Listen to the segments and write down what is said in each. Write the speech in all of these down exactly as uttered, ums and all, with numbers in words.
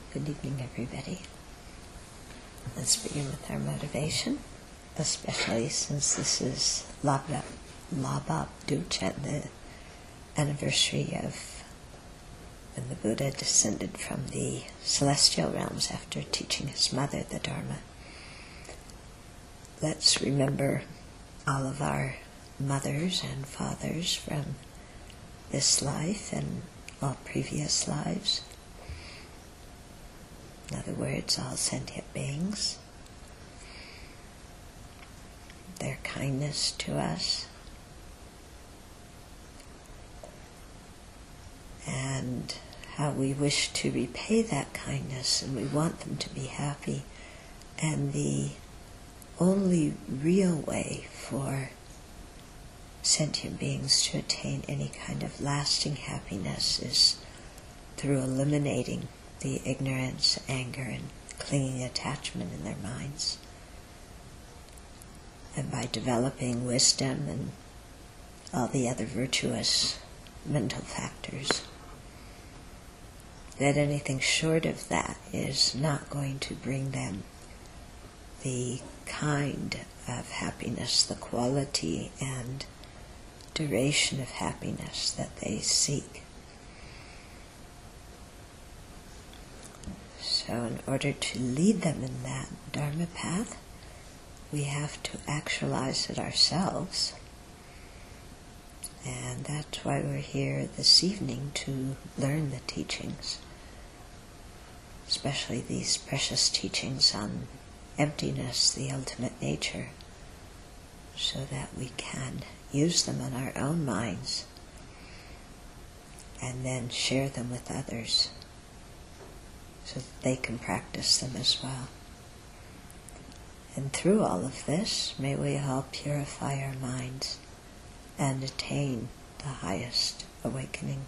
Good evening, everybody. Let's begin with our motivation, especially since this is Labab Duchen, the anniversary of when the Buddha descended from the celestial realms after teaching his mother the Dharma. Let's remember all of our mothers and fathers from this life and all previous lives. In other words, all sentient beings, their kindness to us, and how we wish to repay that kindness, and we want them to be happy. And the only real way for sentient beings to attain any kind of lasting happiness is through eliminating the ignorance, anger, and clinging attachment in their minds, and by developing wisdom and all the other virtuous mental factors. That anything short of that is not going to bring them the kind of happiness, the quality and duration of happiness that they seek. So in order to lead them in that Dharma path, we have to actualize it ourselves. And that's why we're here this evening, to learn the teachings, especially these precious teachings on emptiness, the ultimate nature, so that we can use them in our own minds and then share them with others, so that they can practice them as well. And through all of this, may we all purify our minds and attain the highest awakening.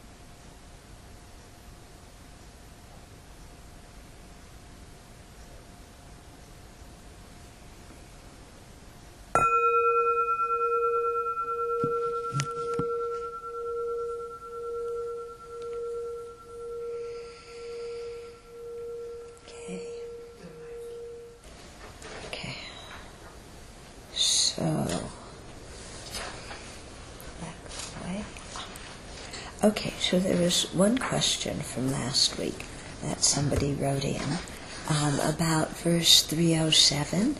Okay, so there was one question from last week that somebody wrote in um, about verse three oh seven,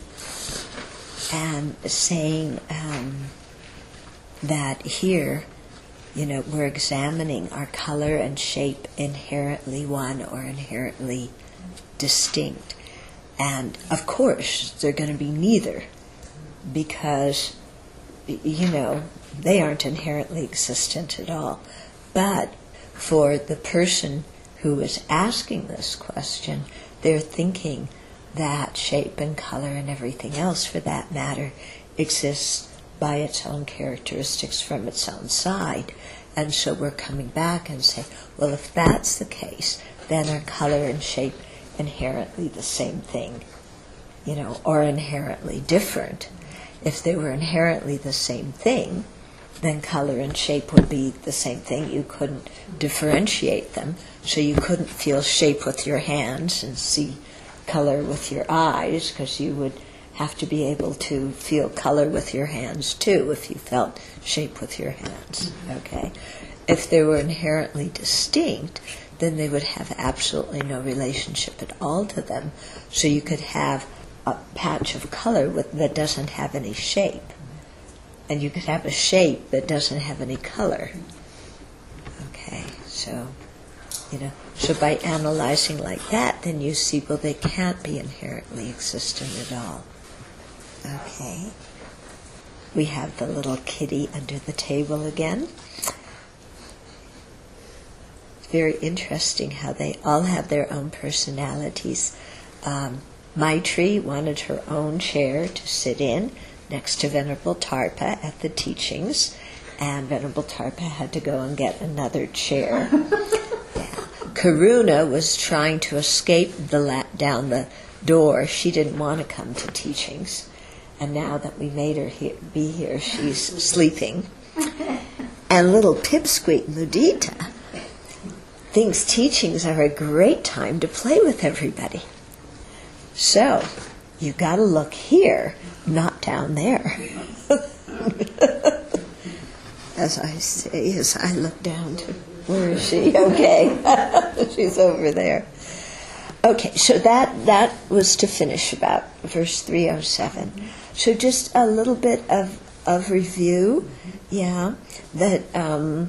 and saying um, that here, you know, we're examining our color and shape inherently one or inherently distinct. And of course, they're going to be neither, because, you know, they aren't inherently existent at all. But for the person who is asking this question, they're thinking that shape and color and everything else, for that matter, exists by its own characteristics from its own side. And so we're coming back and say, well, if that's the case, then are color and shape inherently the same thing, you know, or inherently different? If they were inherently the same thing, then color and shape would be the same thing. You couldn't differentiate them, so you couldn't feel shape with your hands and see color with your eyes, because you would have to be able to feel color with your hands too if you felt shape with your hands. Okay? If they were inherently distinct, then they would have absolutely no relationship at all to them. So you could have a patch of color with, that doesn't have any shape. And you could have a shape that doesn't have any color. Okay, so, you know, so by analyzing like that, then you see, well, they can't be inherently existent at all. Okay. We have the little kitty under the table again. Very interesting how they all have their own personalities. Um, Maitri wanted her own chair to sit in next to Venerable Tarpa at the teachings, and Venerable Tarpa had to go and get another chair. Yeah. Karuna was trying to escape the la- down the door. She didn't want to come to teachings, and now that we made her he- be here, she's sleeping. And little Pipsqueak Mudita, thinks teachings are a great time to play with everybody. So, you've got to look here, not down there. As I say, as I look down to, where is she? Okay, she's over there. Okay, so that, that was to finish about verse three oh seven. So just a little bit of, of review, yeah, that, um,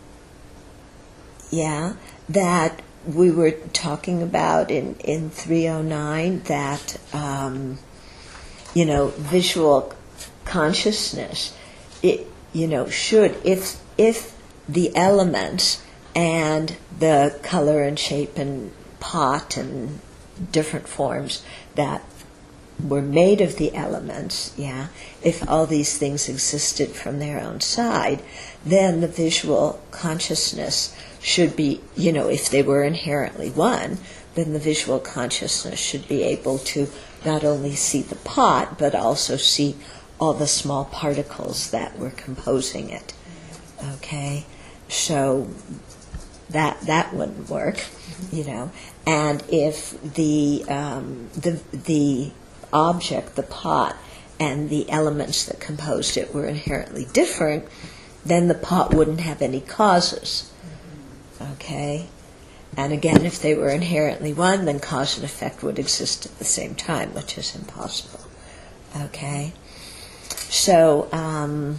yeah, that we were talking about in, in three oh nine, that, um, you know, visual consciousness, it, you know, should, if if the elements and the color and shape and pot and different forms that were made of the elements, yeah, if all these things existed from their own side, then the visual consciousness should be, you know, if they were inherently one, then the visual consciousness should be able to not only see the pot, but also see all the small particles that were composing it. Okay? So that that wouldn't work, you know. And if the um, the the object, the pot, and the elements that composed it were inherently different, then the pot wouldn't have any causes. Okay? And again, if they were inherently one, then cause and effect would exist at the same time, which is impossible. Okay? So, um,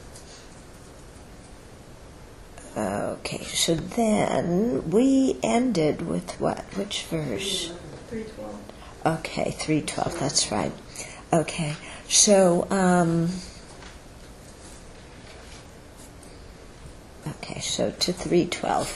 okay, so then we ended with what? Which verse? three twelve. Okay, three twelve, that's right. Okay, so, um, okay, so to three twelve.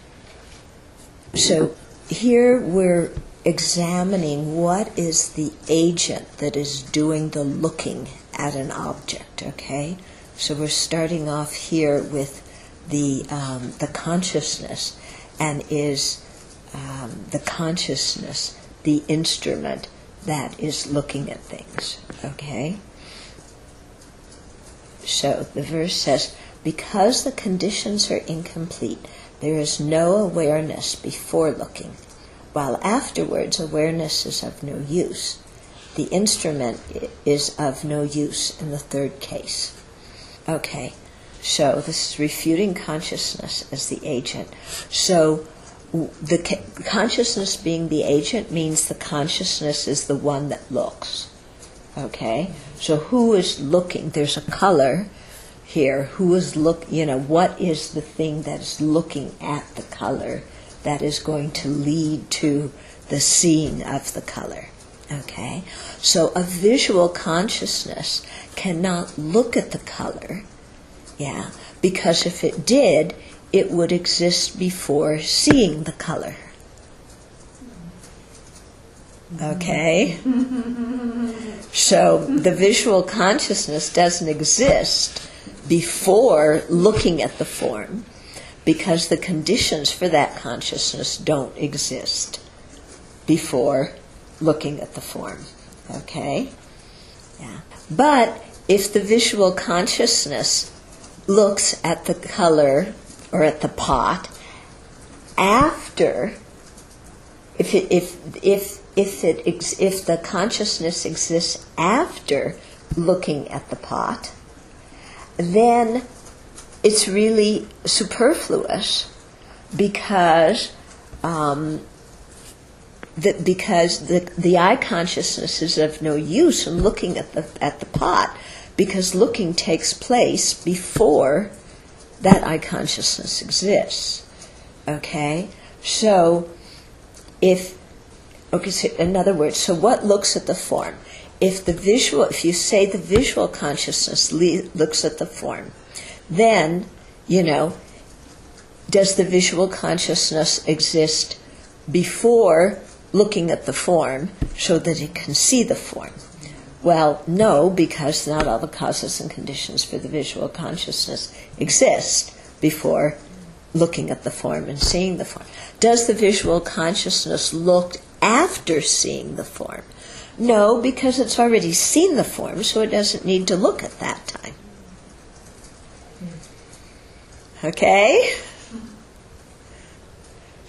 So here we're examining what is the agent that is doing the looking at an object, okay? So we're starting off here with the um, the consciousness, and is um, the consciousness the instrument that is looking at things, okay? So the verse says, because the conditions are incomplete, there is no awareness before looking, while afterwards awareness is of no use. The instrument is of no use in the third case. Okay, so this is refuting consciousness as the agent. So the consciousness being the agent means the consciousness is the one that looks. Okay, so who is looking? There's a color here. Who is look? You know, what is the thing that is looking at the color that is going to lead to the seeing of the color? Okay, so a visual consciousness cannot look at the color, yeah, because if it did, it would exist before seeing the color. Okay? So the visual consciousness doesn't exist before looking at the form, because the conditions for that consciousness don't exist before looking at the form. Okay? Yeah. But if the visual consciousness looks at the color or at the pot after, if it, if if if it if the consciousness exists after looking at the pot, then it's really superfluous, because um, that because the the eye consciousness is of no use in looking at the at the pot, because looking takes place before that eye consciousness exists. Okay, so if okay, so in other words, so what looks at the form? If the visual, if you say the visual consciousness le- looks at the form, then, you know, does the visual consciousness exist before looking at the form so that it can see the form? Well, no, because not all the causes and conditions for the visual consciousness exist before looking at the form and seeing the form. Does the visual consciousness look after seeing the form? No, because it's already seen the form, so it doesn't need to look at that time. Okay?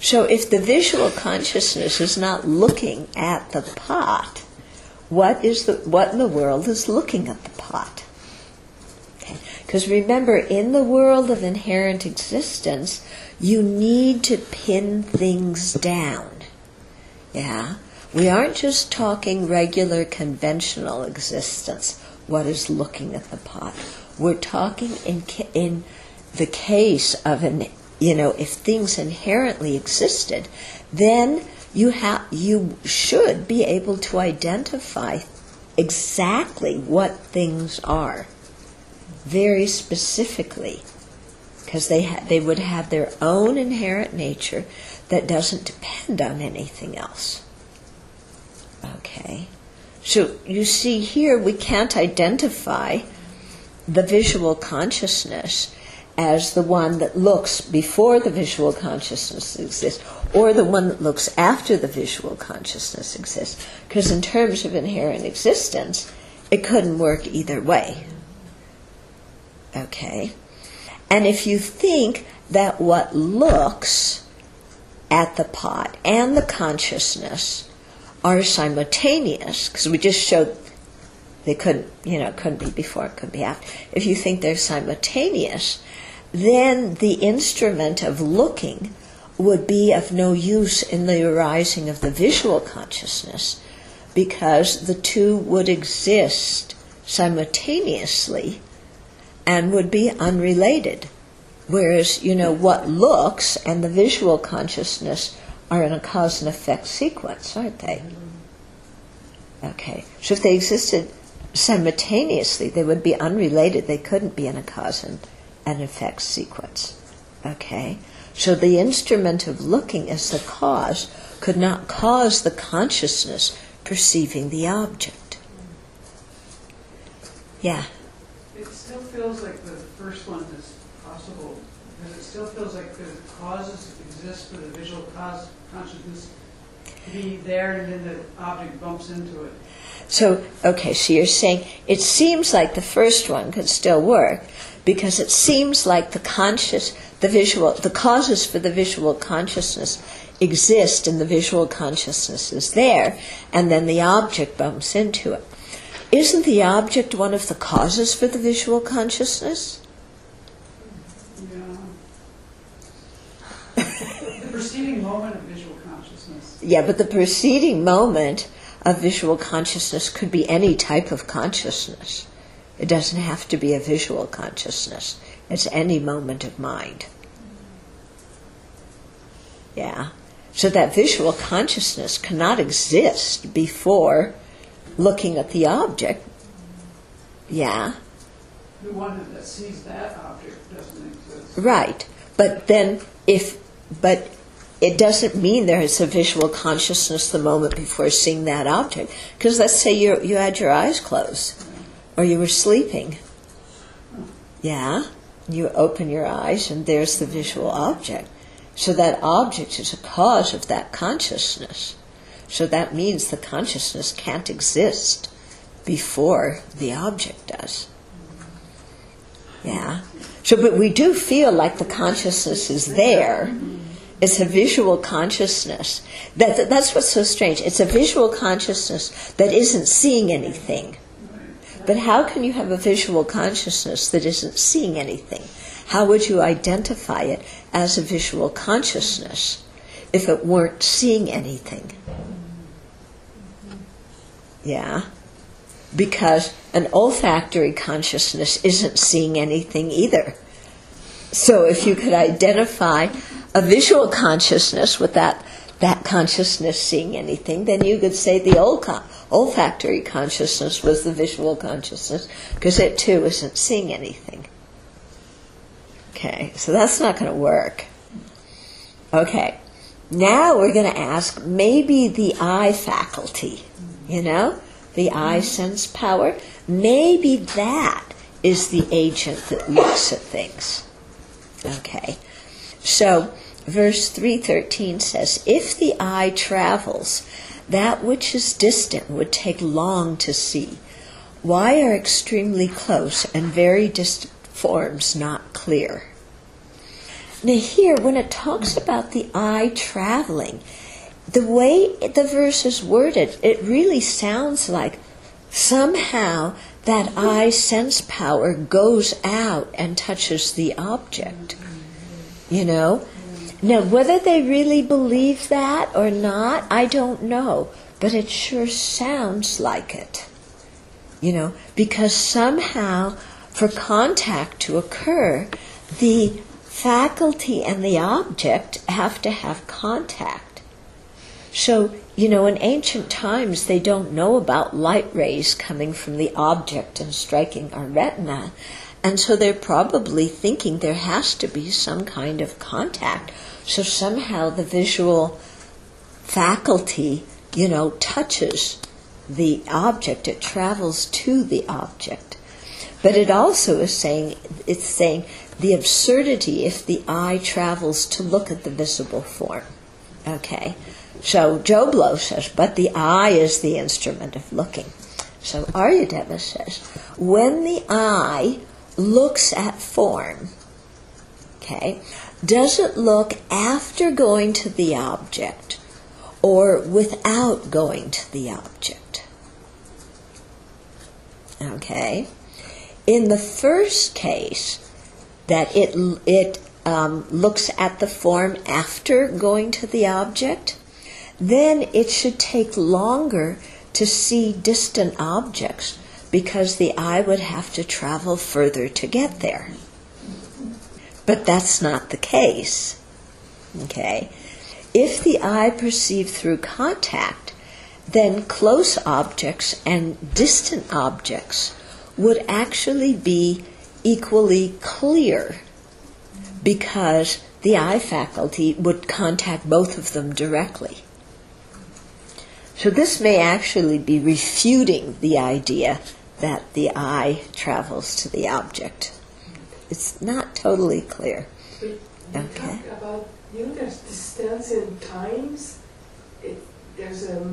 So if the visual consciousness is not looking at the pot, what is the what in the world is looking at the pot? Because okay. Remember, in the world of inherent existence, you need to pin things down. Yeah? We aren't just talking regular conventional existence, what is looking at the pot. We're talking in in the case of an You know, if things inherently existed, then you have you should be able to identify exactly what things are, very specifically, because they ha- they would have their own inherent nature that doesn't depend on anything else. Okay, so you see here we can't identify the visual consciousness as the one that looks before the visual consciousness exists, or the one that looks after the visual consciousness exists. Because in terms of inherent existence, it couldn't work either way. Okay? And if you think that what looks at the pot and the consciousness are simultaneous, because we just showed they couldn't, you know, couldn't be before, it could be after. If you think they're simultaneous, then the instrument of looking would be of no use in the arising of the visual consciousness, because the two would exist simultaneously and would be unrelated. Whereas, you know, what looks and the visual consciousness are in a cause and effect sequence, aren't they? Okay. So if they existed simultaneously, they would be unrelated. They couldn't be in a cause and an effect sequence. Okay? So the instrument of looking as the cause could not cause the consciousness perceiving the object. Yeah? It still feels like the first one is possible, because it still feels like the causes exist for the visual cause consciousness to be there, and then the object bumps into it. So, okay, so you're saying it seems like the first one could still work, because it seems like the conscious, the visual, the causes for the visual consciousness exist and the visual consciousness is there, and then the object bumps into it. Isn't the object one of the causes for the visual consciousness? Yeah. The preceding moment of visual consciousness. Yeah, but the preceding moment of visual consciousness could be any type of consciousness. It doesn't have to be a visual consciousness. It's any moment of mind. Yeah. So that visual consciousness cannot exist before looking at the object. Yeah. The one that sees that object doesn't exist. Right. But then if, but it doesn't mean there is a visual consciousness the moment before seeing that object. Because let's say you you had your eyes closed, or you were sleeping. Yeah? You open your eyes and there's the visual object. So that object is a cause of that consciousness. So that means the consciousness can't exist before the object does. Yeah? So, but we do feel like the consciousness is there. It's a visual consciousness. That, that's what's so strange. It's a visual consciousness that isn't seeing anything. But how can you have a visual consciousness that isn't seeing anything? How would you identify it as a visual consciousness if it weren't seeing anything? Yeah? Because an olfactory consciousness isn't seeing anything either. So if you could identify a visual consciousness with that, that consciousness seeing anything, then you could say the old con- olfactory consciousness was the visual consciousness, because it too isn't seeing anything. Okay, so that's not going to work. Okay, now we're going to ask maybe the eye faculty, you know, the eye sense power, maybe that is the agent that looks at things. Okay, so verse three thirteen says, if the eye travels, that which is distant would take long to see. Why are extremely close and very distant forms not clear? Now here, when it talks about the eye traveling, the way the verse is worded, it really sounds like somehow that eye sense power goes out and touches the object. You know? Now, whether they really believe that or not, I don't know. But it sure sounds like it. You know? Because somehow, for contact to occur, the faculty and the object have to have contact. So, you know, in ancient times, they don't know about light rays coming from the object and striking our retina. And so they're probably thinking there has to be some kind of contact. So somehow the visual faculty, you know, touches the object. It travels to the object. But it also is saying, it's saying the absurdity if the eye travels to look at the visible form. Okay? So Joblo says, but the eye is the instrument of looking. So Aryadeva says, when the eye looks at form, okay, does it look after going to the object or without going to the object? Okay? In the first case, that it it um, looks at the form after going to the object, then it should take longer to see distant objects because the eye would have to travel further to get there. But that's not the case. Okay? If the eye perceived through contact, then close objects and distant objects would actually be equally clear because the eye faculty would contact both of them directly. So this may actually be refuting the idea that the eye travels to the object. It's not totally clear. But you Okay. talk about, you know, there's distance in times. It, there's a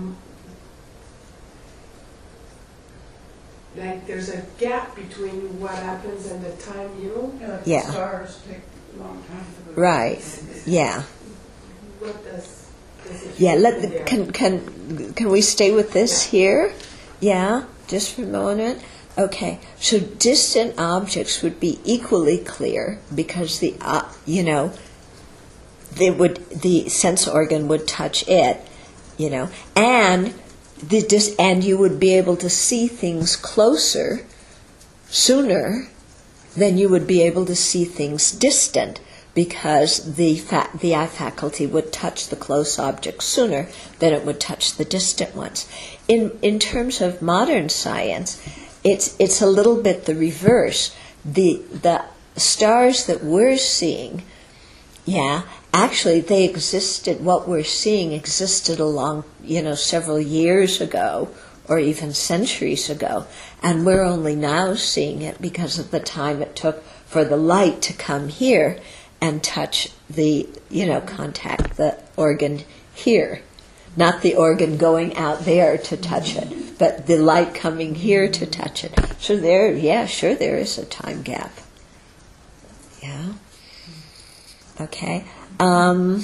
like there's a gap between what happens and the time, you know. Yeah, like Yeah. the stars take a long time for the... Right. Yeah. What does does it Yeah, fit let in the, there? can can can we stay with this here? Yeah, just for a moment. Okay, so distant objects would be equally clear because the uh, you know they would the sense organ would touch it, you know, and the dis, and you would be able to see things closer sooner than you would be able to see things distant because the fa- the eye faculty would touch the close objects sooner than it would touch the distant ones. In in terms of modern science, it's it's a little bit the reverse. The the stars that we're seeing, yeah, actually they existed, what we're seeing existed along, you know, several years ago or even centuries ago, and we're only now seeing it because of the time it took for the light to come here and touch the, you know, contact the organ here. Not the organ going out there to touch it, but the light coming here to touch it. So there, yeah, sure, there is a time gap. Yeah. Okay. Um,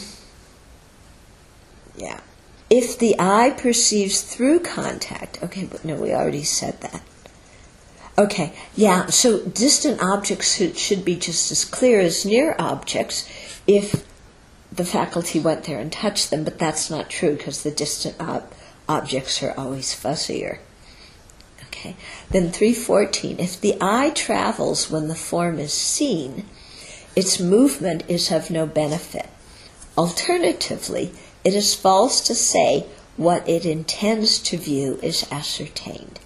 yeah. If the eye perceives through contact, okay, but no, we already said that. Okay, yeah, so distant objects should, should be just as clear as near objects if the faculty went there and touched them, but that's not true because the distant ob- objects are always fuzzier. Okay, then three fourteen, if the eye travels when the form is seen, its movement is of no benefit. Alternatively, it is false to say what it intends to view is ascertained.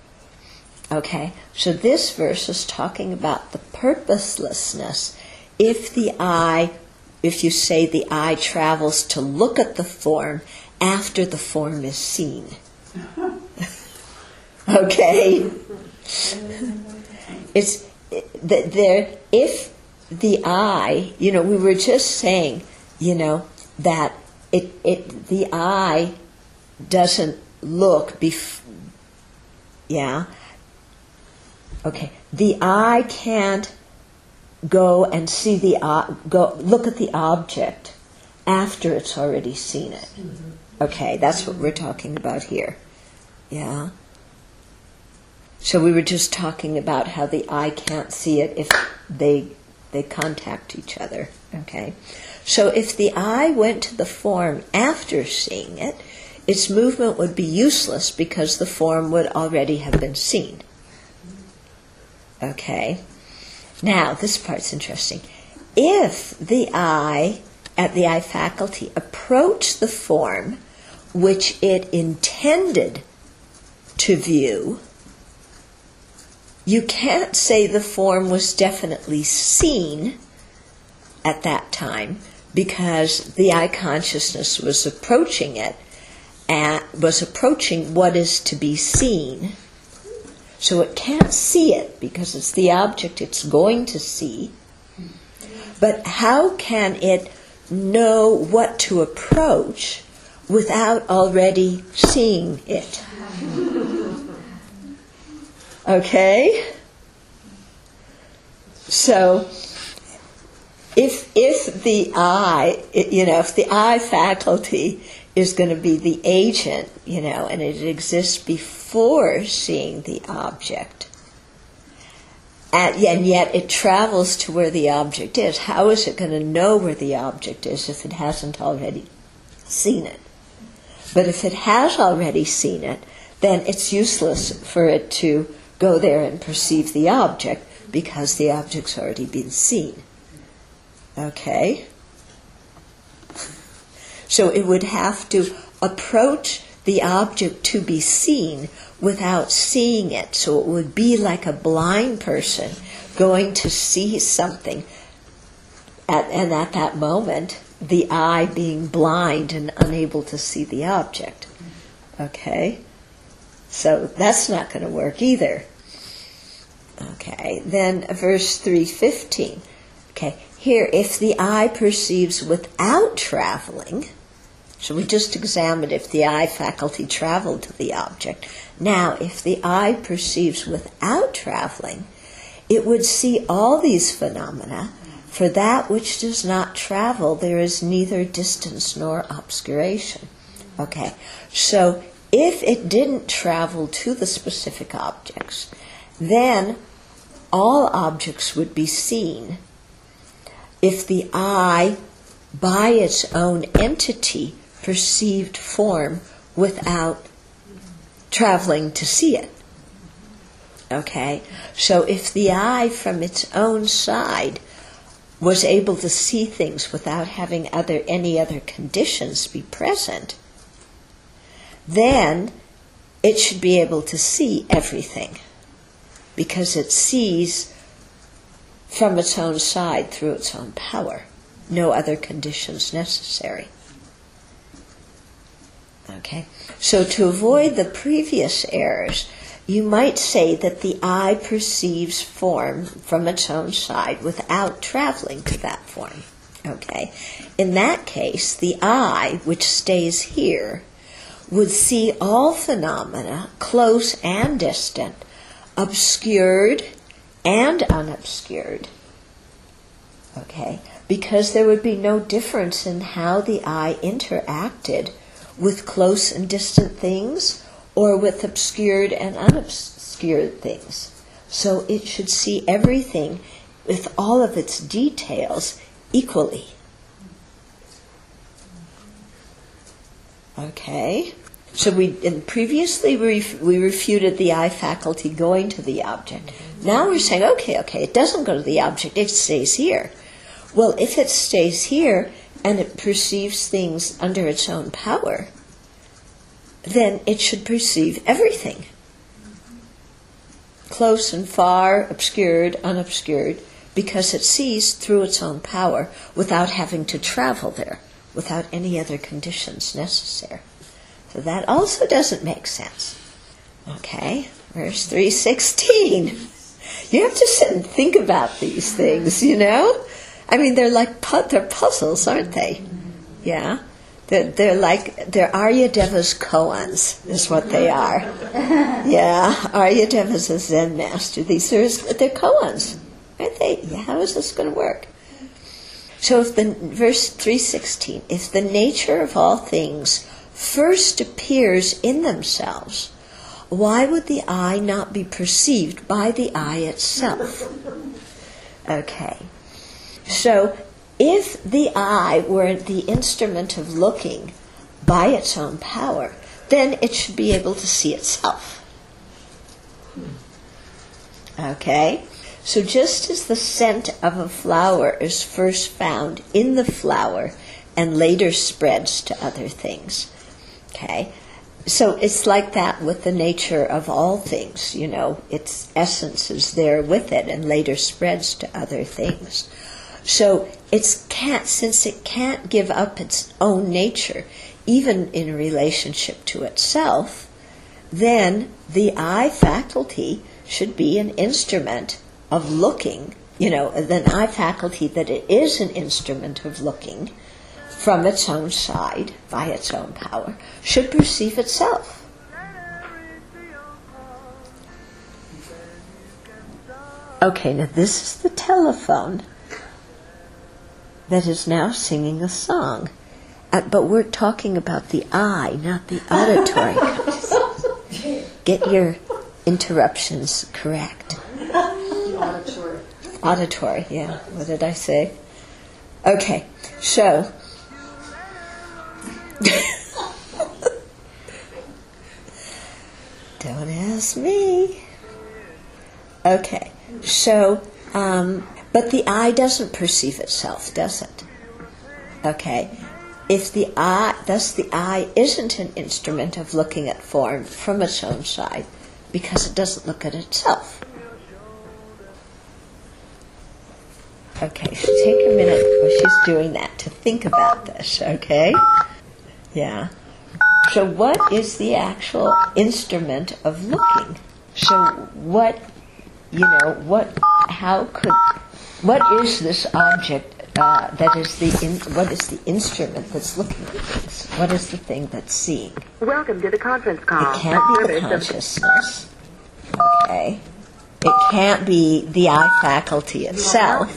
Okay, so this verse is talking about the purposelessness. If the eye, if you say the eye travels to look at the form after the form is seen. Okay? It's that there, if the eye, you know, we were just saying, you know, that it, it the eye doesn't look bef- yeah. Okay. The eye can't go and see the uh, go look at the object after it's already seen it. Okay, that's what we're talking about here. Yeah. So we were just talking about how the eye can't see it if they they contact each other. Okay. So if the eye went to the form after seeing it, its movement would be useless because the form would already have been seen. Okay. Now, this part's interesting. If the eye, at the eye faculty, approached the form which it intended to view, you can't say the form was definitely seen at that time because the eye consciousness was approaching it and was approaching what is to be seen. So it can't see it because it's the object it's going to see. But how can it know what to approach without already seeing it? Okay? So if if the eye, you know, if the eye faculty is going to be the agent, you know, and it exists before seeing the object, and, and yet it travels to where the object is, how is it going to know where the object is if it hasn't already seen it? But if it has already seen it, then it's useless for it to go there and perceive the object because the object's already been seen. Okay? So it would have to approach the object to be seen without seeing it. So it would be like a blind person going to see something, at, and at that moment, the eye being blind and unable to see the object. Okay? So that's not going to work either. Okay, then verse three fifteen. Okay, here, if the eye perceives without traveling, so we just examined if the eye faculty traveled to the object. Now, if the eye perceives without traveling, it would see all these phenomena. For that which does not travel, there is neither distance nor obscuration. Okay, so if it didn't travel to the specific objects, then all objects would be seen if the eye, by its own entity, perceived form without traveling to see it. Okay? So if the eye from its own side was able to see things without having other any other conditions be present, then it should be able to see everything because it sees from its own side through its own power. No other conditions necessary. Okay? So to avoid the previous errors, you might say that the eye perceives form from its own side without traveling to that form. Okay? In that case, the eye, which stays here, would see all phenomena, close and distant, obscured and unobscured. Okay? Because there would be no difference in how the eye interacted with close and distant things or with obscured and unobscured things. So it should see everything with all of its details equally. Okay? So we and previously we, we refuted the eye faculty going to the object. Now we're saying, okay, okay, it doesn't go to the object, it stays here. Well, if it stays here and it perceives things under its own power, then it should perceive everything. Close and far, obscured, unobscured, because it sees through its own power without having to travel there, without any other conditions necessary. So that also doesn't make sense. Okay, verse three sixteen. You have to sit and think about these things, you know? I mean, they're like pu- they're puzzles, aren't they? Yeah? They're, they're like, they're Aryadeva's koans, is what they are. Yeah, Aryadeva's a Zen master. These are his, they're koans. Aren't they? Yeah, how is this going to work? So if the, verse three sixteen, if the nature of all things first appears in themselves, why would the eye not be perceived by the eye itself? Okay. So if the eye were the instrument of looking by its own power, then it should be able to see itself. Okay? So just as the scent of a flower is first found in the flower and later spreads to other things. Okay? So it's like that with the nature of all things, you know, its essence is there with it and later spreads to other things. So it's can't, since it can't give up its own nature, even in relationship to itself, then the eye faculty should be an instrument of looking, you know, an eye faculty that it is an instrument of looking from its own side, by its own power, should perceive itself. Okay, now this is the telephone that is now singing a song. Uh, but we're talking about the eye, not the auditory. Get your interruptions correct. The auditory. Auditory, yeah. What did I say? Okay, so... Don't ask me. Okay, so, um, but the eye doesn't perceive itself, does it? Okay, if the eye, thus the eye isn't an instrument of looking at form from its own side, because it doesn't look at itself. Okay, so take a minute while she's doing that to think about this, okay? Yeah. So what is the actual instrument of looking? So what, you know, what, how could, what is this object uh, that is the, in, what is the instrument that's looking at things? What is the thing that's seeing? Welcome to the conference call. It can't be the consciousness. Okay. It can't be the eye faculty itself.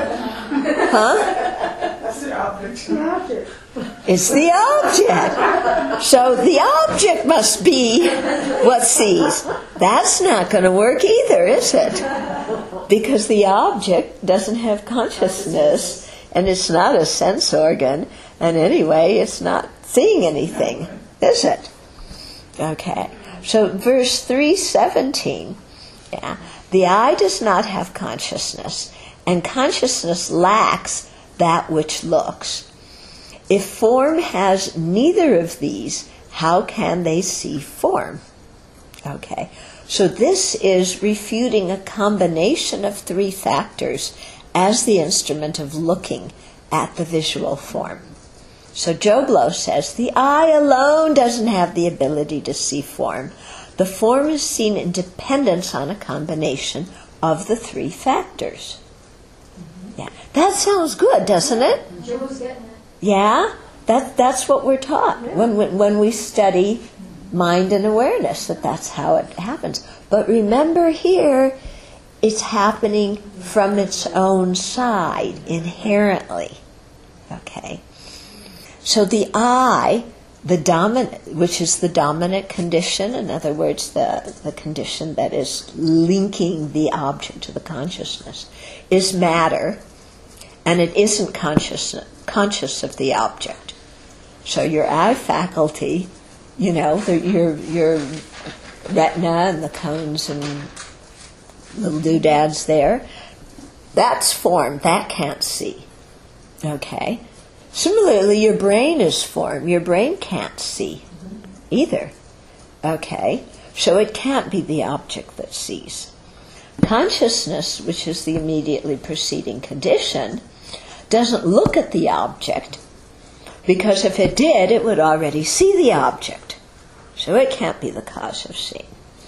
Huh? That's the object. The object. It's the object. So the object must be what sees. That's not going to work either, is it? Because the object doesn't have consciousness, and it's not a sense organ, and anyway, it's not seeing anything, is it? Okay. So verse three seventeen, yeah, the eye does not have consciousness, and consciousness lacks that which looks. If form has neither of these, how can they see form? Okay, so this is refuting a combination of three factors as the instrument of looking at the visual form. So Joblo says, the eye alone doesn't have the ability to see form. The form is seen in dependence on a combination of the three factors. Yeah, that sounds good, doesn't it? Joe's getting it. Yeah, that that's what we're taught when, when when we study mind and awareness, that that's how it happens. But remember here, it's happening from its own side, inherently. Okay. So the I, the dominant, which is the dominant condition, in other words, the, the condition that is linking the object to the consciousness, is matter, and it isn't conscious, conscious of the object. So your eye faculty, you know, the, your your retina and the cones and little doodads there, that's form, that can't see. Okay? Similarly, your brain is form. Your brain can't see either. Okay? So it can't be the object that sees. Consciousness, which is the immediately preceding condition, doesn't look at the object, because if it did, it would already see the object. So it can't be the cause of seeing.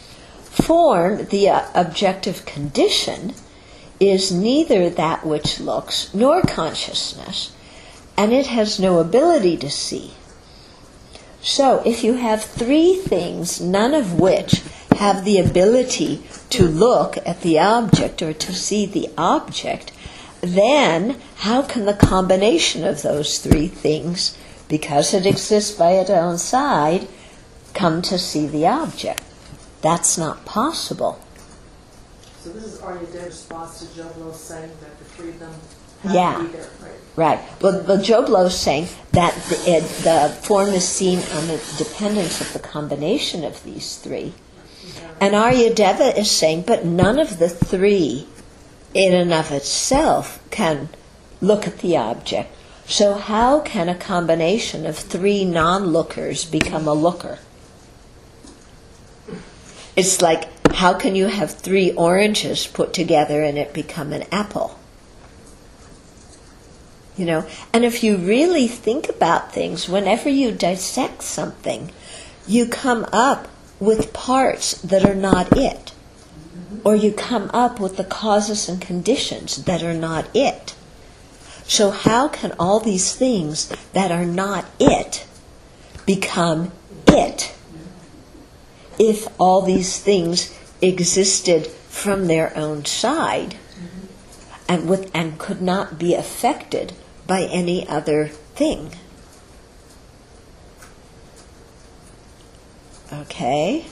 Form, the uh, objective condition, is neither that which looks nor consciousness, and it has no ability to see. So if you have three things, none of which have the ability to look at the object or to see the object, then how can the combination of those three things, because it exists by its own side, come to see the object? That's not possible. So this is Aryabhata's response to Joblo's saying that the three of them have Yeah. to be there, right? Right. Well, well Joblo is saying that the, it, the form is seen on the dependence of the combination of these three. And Aryadeva is saying, but none of the three in and of itself can look at the object. So how can a combination of three non-lookers become a looker? It's like, how can you have three oranges put together and it become an apple? You know, and if you really think about things, whenever you dissect something, you come up with parts that are not it. Or you come up with the causes and conditions that are not it. So how can all these things that are not it become it? If all these things existed from their own side and with, and could not be affected by any other thing. Okay?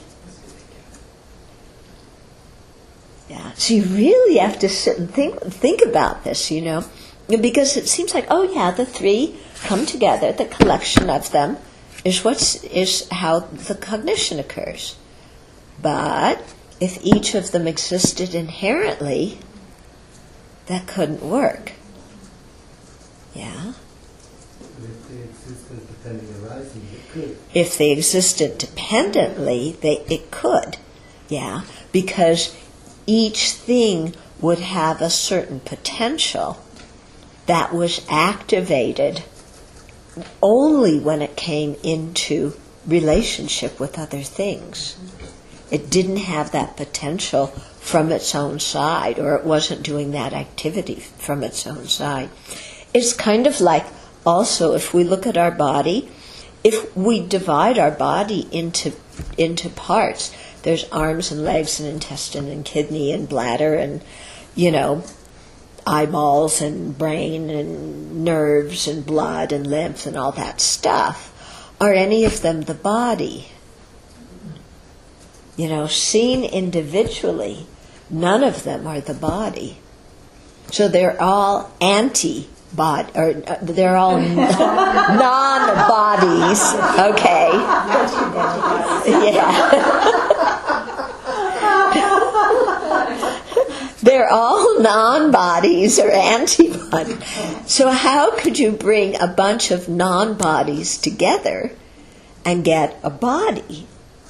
Yeah. So you really have to sit and think think about this, you know, because it seems like, oh yeah, the three come together. The collection of them is what's is how the cognition occurs. But if each of them existed inherently, that couldn't work. Yeah. If they existed depending arising, it could. If they existed dependently, they it could. Yeah, because each thing would have a certain potential that was activated only when it came into relationship with other things. It didn't have that potential from its own side, or it wasn't doing that activity from its own side. It's kind of like, also, if we look at our body, if we divide our body into into parts, there's arms and legs and intestine and kidney and bladder and, you know, eyeballs and brain and nerves and blood and lymph and all that stuff. Are any of them the body? You know, seen individually, none of them are the body. So they're all anti-body, or uh, they're all non-bodies, okay? Yeah. They're all non-bodies or antibodies. So how could you bring a bunch of non-bodies together and get a body?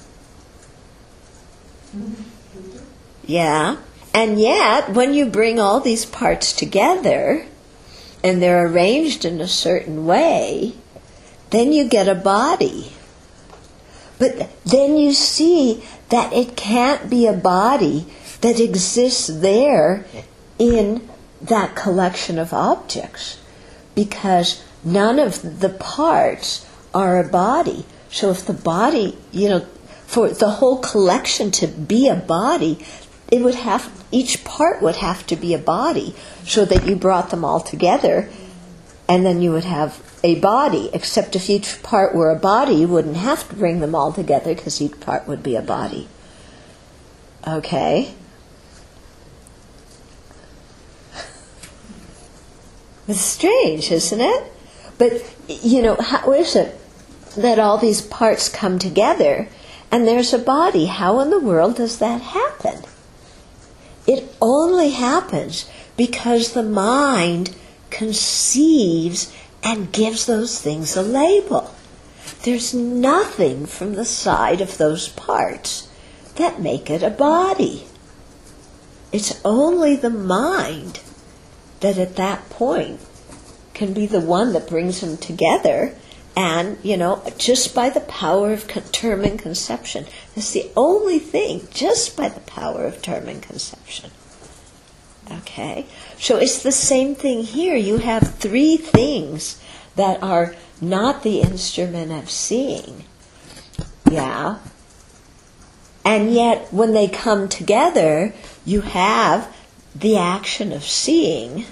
Yeah. And yet, when you bring all these parts together, and they're arranged in a certain way, then you get a body. But then you see that it can't be a body that exists there in that collection of objects, because none of the parts are a body. So if the body, you know, for the whole collection to be a body, it would have, each part would have to be a body, so that you brought them all together, and then you would have a body. Except if each part were a body, you wouldn't have to bring them all together, because each part would be a body. Okay? It's strange, isn't it? But, you know, how is it that all these parts come together and there's a body? How in the world does that happen? It only happens because the mind conceives and gives those things a label. There's nothing from the side of those parts that make it a body. It's only the mind that at that point can be the one that brings them together, and, you know, just by the power of term and conception. That's the only thing, just by the power of term and conception. Okay? So it's the same thing here. You have three things that are not the instrument of seeing. Yeah? And yet, when they come together, you have the action of seeing.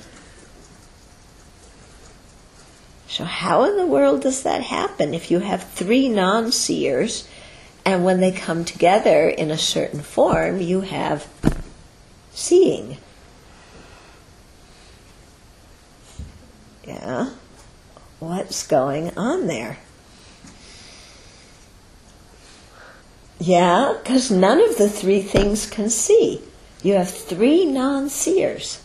So how in the world does that happen if you have three non-seers, and when they come together in a certain form, you have seeing? Yeah? What's going on there? Yeah, because none of the three things can see. You have three non-seers.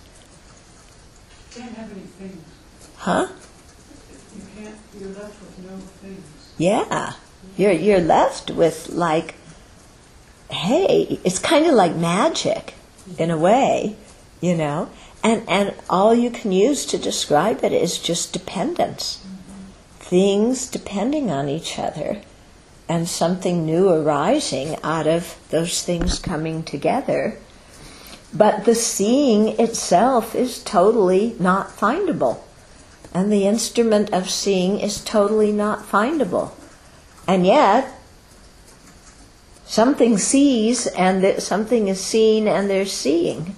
You can't have any things. Huh? You can't, you're left with no things. Yeah. You're you're left with like, hey, it's kind of like magic in a way, you know? And and all you can use to describe it is just dependence. Mm-hmm. Things depending on each other. And something new arising out of those things coming together. But the seeing itself is totally not findable. And the instrument of seeing is totally not findable. And yet, something sees and th- something is seen and they're seeing.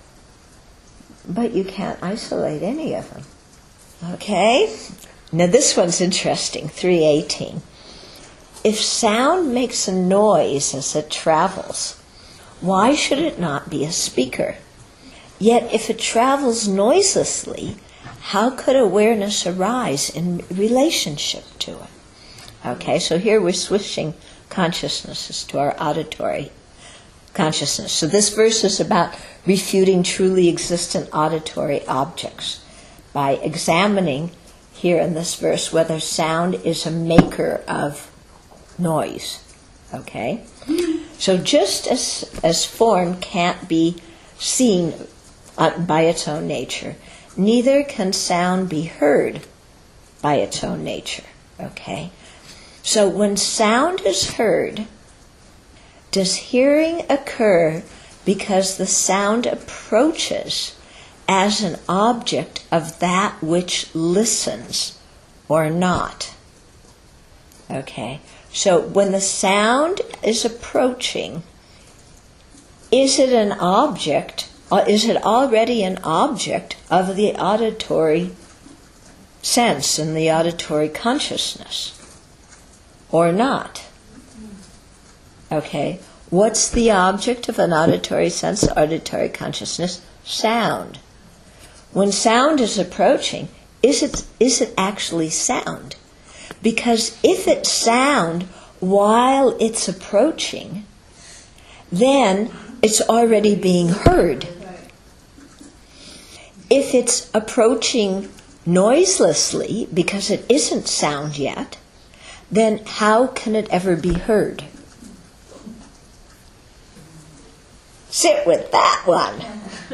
But you can't isolate any of them. Okay? Now this one's interesting, three eighteen. If sound makes a noise as it travels, why should it not be a speaker? Yet if it travels noiselessly, how could awareness arise in relationship to it? Okay, so here we're switching consciousnesses to our auditory consciousness. So this verse is about refuting truly existent auditory objects by examining here in this verse whether sound is a maker of noise. Okay? So just as as form can't be seen uh, by its own nature, neither can sound be heard by its own nature. Okay? So when sound is heard, does hearing occur because the sound approaches as an object of that which listens or not? Okay? So when the sound is approaching, is it an object, or is it already an object of the auditory sense and the auditory consciousness? Or not? Okay, what's the object of an auditory sense, auditory consciousness? Sound. When sound is approaching, is it is it actually sound? Because if it's sound while it's approaching, then it's already being heard. If it's approaching noiselessly, because it isn't sound yet, then how can it ever be heard? Sit with that one.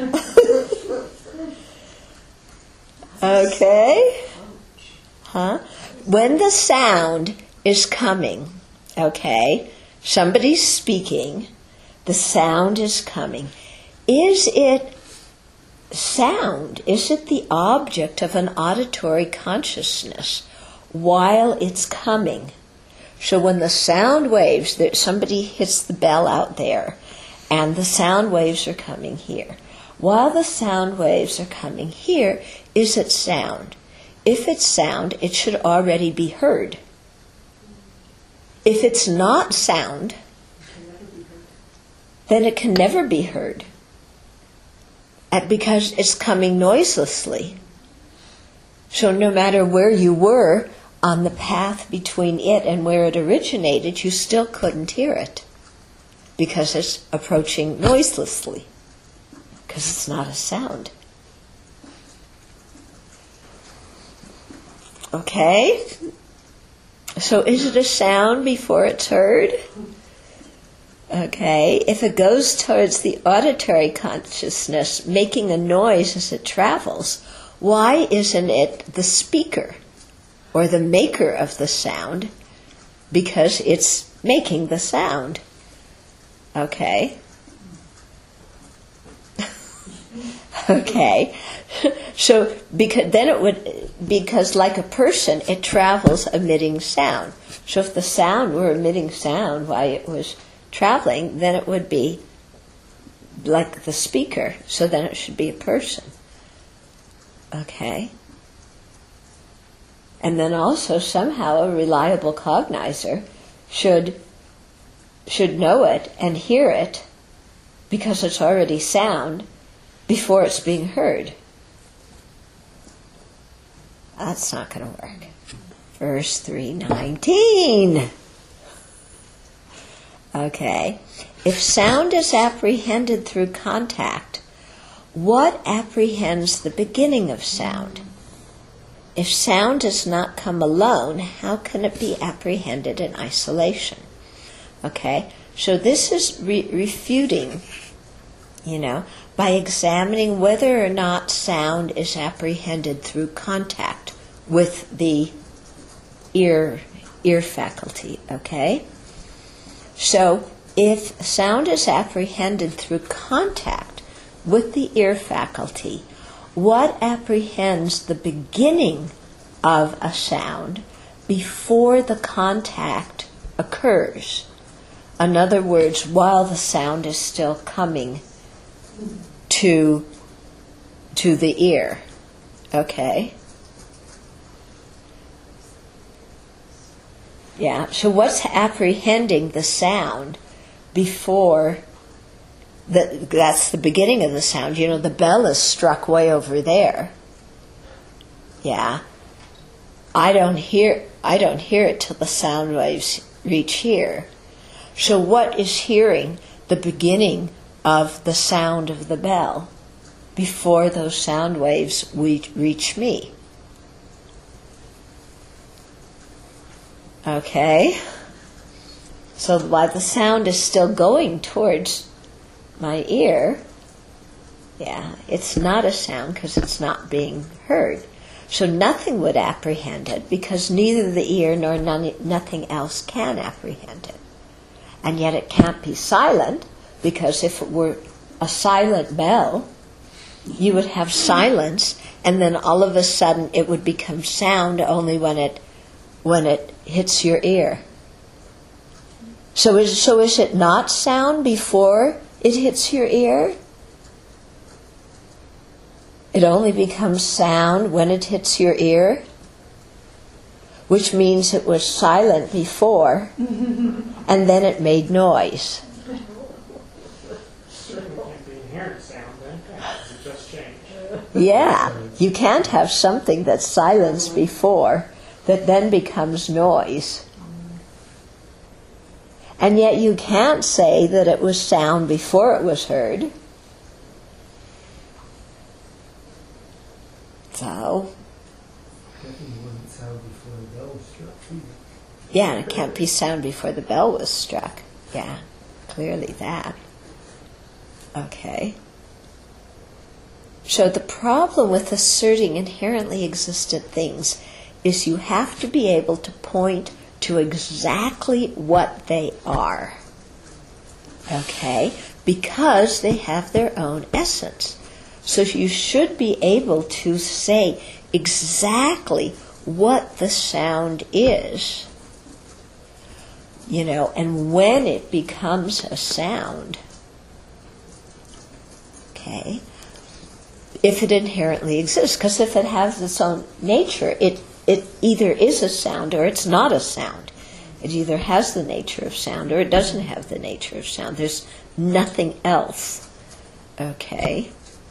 Okay? Huh? When the sound is coming, okay, somebody's speaking, the sound is coming. Is it sound? Is it the object of an auditory consciousness while it's coming? So when the sound waves, that somebody hits the bell out there, and the sound waves are coming here. While the sound waves are coming here, is it sound? If it's sound, it should already be heard. If it's not sound, then it can never be heard. And because it's coming noiselessly. So no matter where you were on the path between it and where it originated, you still couldn't hear it. Because it's approaching noiselessly. Because it's not a sound. Okay? So is it a sound before it's heard? Okay. If it goes towards the auditory consciousness, making a noise as it travels, why isn't it the speaker or the maker of the sound? Because it's making the sound. Okay? Okay. So because then it would, because like a person, it travels emitting sound. So if the sound were emitting sound, why it was traveling, then it would be like the speaker, so then it should be a person. Okay? And then also somehow a reliable cognizer should should know it and hear it because it's already sound before it's being heard. That's not going to work. Verse three nineteen. Okay. If sound is apprehended through contact, what apprehends the beginning of sound? If sound does not come alone, how can it be apprehended in isolation? Okay, so this is re- refuting, you know, by examining whether or not sound is apprehended through contact with the ear ear faculty. Okay, so if sound is apprehended through contact with the ear faculty, what apprehends the beginning of a sound before the contact occurs? In other words, while the sound is still coming to, to the ear. Okay? Yeah, so what's apprehending the sound before the, that's the beginning of the sound? You know, the bell is struck way over there. Yeah. I don't hear I don't hear it till the sound waves reach here. So what is hearing the beginning of the sound of the bell before those sound waves reach me? Okay? So while the sound is still going towards my ear, yeah, it's not a sound because it's not being heard. So nothing would apprehend it because neither the ear nor none, nothing else can apprehend it. And yet it can't be silent because if it were a silent bell, you would have silence and then all of a sudden it would become sound only when it when it hits your ear. So is, so is it not sound before it hits your ear? It only becomes sound when it hits your ear, which means it was silent before, and then it made noise. Certainly can't be inherent sound then, because it just changed. Yeah, you can't have something that's silenced before that then becomes noise. And yet you can't say that it was sound before it was heard. So, Definitely wasn't sound before the bell was struck either. yeah, and it can't be sound before the bell was struck. Yeah, clearly that. Okay. So the problem with asserting inherently existent things is you have to be able to point to exactly what they are. Okay? Because they have their own essence. So you should be able to say exactly what the sound is, you know, and when it becomes a sound. Okay? If it inherently exists, because if it has its own nature, it, it either is a sound or it's not a sound. It either has the nature of sound or it doesn't have the nature of sound. There's nothing else. Okay?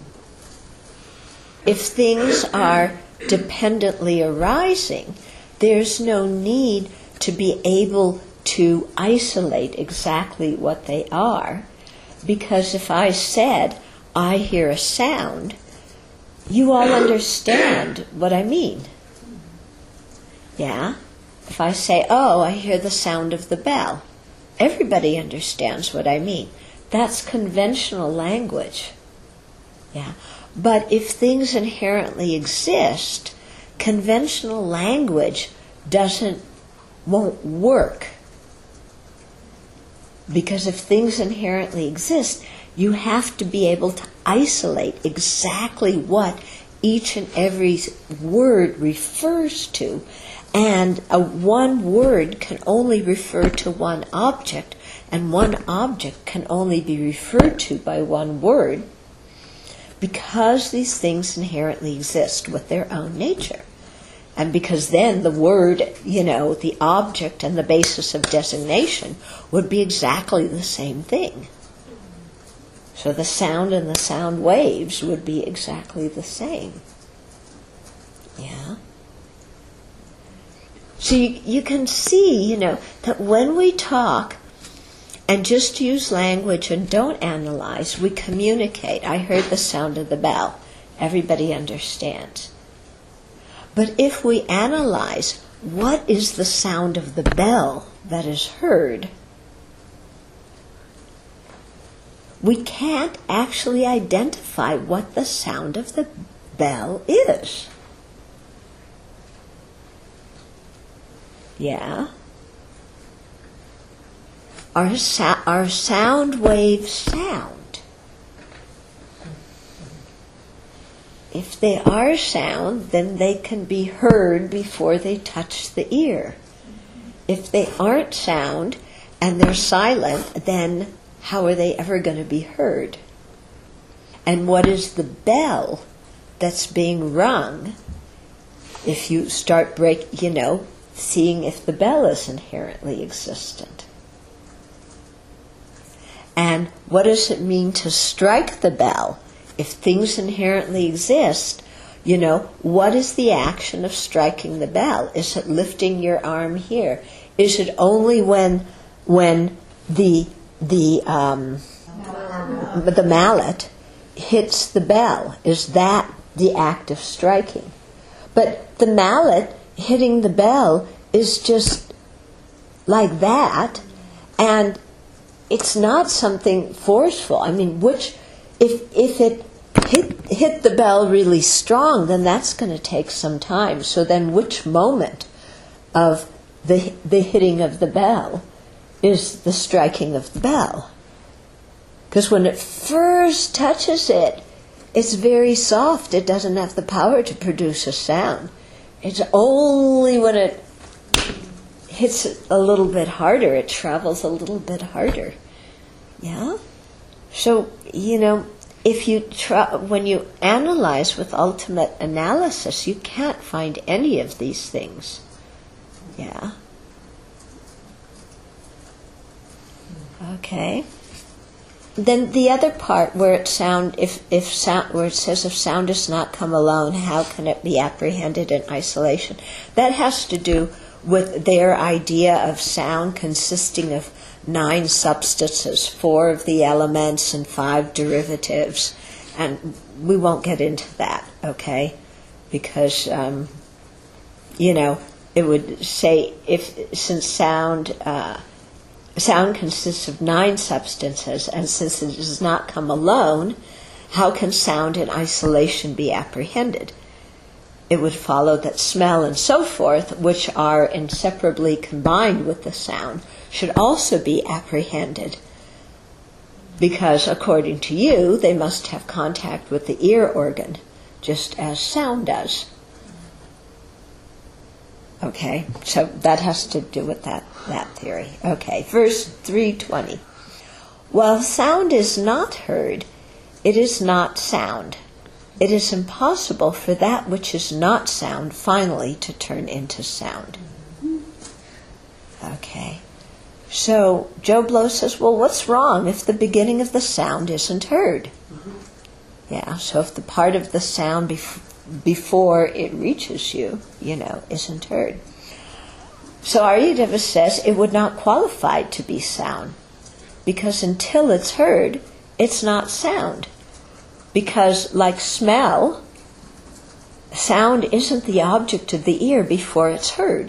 If things are dependently arising, there's no need to be able to isolate exactly what they are. Because if I said, I hear a sound, you all understand what I mean. Yeah? If I say, oh, I hear the sound of the bell, everybody understands what I mean. That's conventional language. Yeah? But if things inherently exist, conventional language doesn't, won't work. Because if things inherently exist, you have to be able to isolate exactly what each and every word refers to, And a one word can only refer to one object, and one object can only be referred to by one word, because these things inherently exist with their own nature. And because then the word, you know, the object and the basis of designation would be exactly the same thing. So the sound and the sound waves would be exactly the same. Yeah? So you, you can see, you know, that when we talk and just use language and don't analyze, we communicate. I heard the sound of the bell. Everybody understands. But if we analyze, what is the sound of the bell that is heard, we can't actually identify what the sound of the bell is. Yeah? Our, so- our sound waves sound. If they are sound, then they can be heard before they touch the ear. If they aren't sound and they're silent, then how are they ever going to be heard? And what is the bell that's being rung if you start break, you know, seeing if the bell is inherently existent? And what does it mean to strike the bell? If things inherently exist, you know, what is the action of striking the bell? Is it lifting your arm here? Is it only when when the the um, the mallet hits the bell? Is that the act of striking? But the mallet hitting the bell is just like that, and it's not something forceful. I mean, which if if it hit hit the bell really strong, then that's going to take some time. So then, which moment of the the hitting of the bell is the striking of the bell? Because when it first touches it, it's very soft. It doesn't have the power to produce a sound. It's only when it hits it a little bit harder, it travels a little bit harder. Yeah? So, you know, if you try, when you analyze with ultimate analysis, you can't find any of these things. Yeah? Okay. Then the other part where it sound, if if sound, where it says if sound does not come alone, how can it be apprehended in isolation? That has to do with their idea of sound consisting of nine substances, four of the elements and five derivatives, and we won't get into that, okay? Because um, you know, it would say if since sound. Uh, Sound consists of nine substances, and since it does not come alone, how can sound in isolation be apprehended? It would follow that smell and so forth, which are inseparably combined with the sound, should also be apprehended, because according to you, they must have contact with the ear organ, just as sound does. Okay, so that has to do with that, that theory. Okay, verse three twenty. While sound is not heard, it is not sound. It is impossible for that which is not sound finally to turn into sound. Okay, so Joe Blow says, well, what's wrong if the beginning of the sound isn't heard? Yeah, so if the part of the sound before before it reaches you, you know, isn't heard. So Aryadeva says it would not qualify to be sound, because until it's heard, it's not sound. Because like smell, sound isn't the object of the ear before it's heard.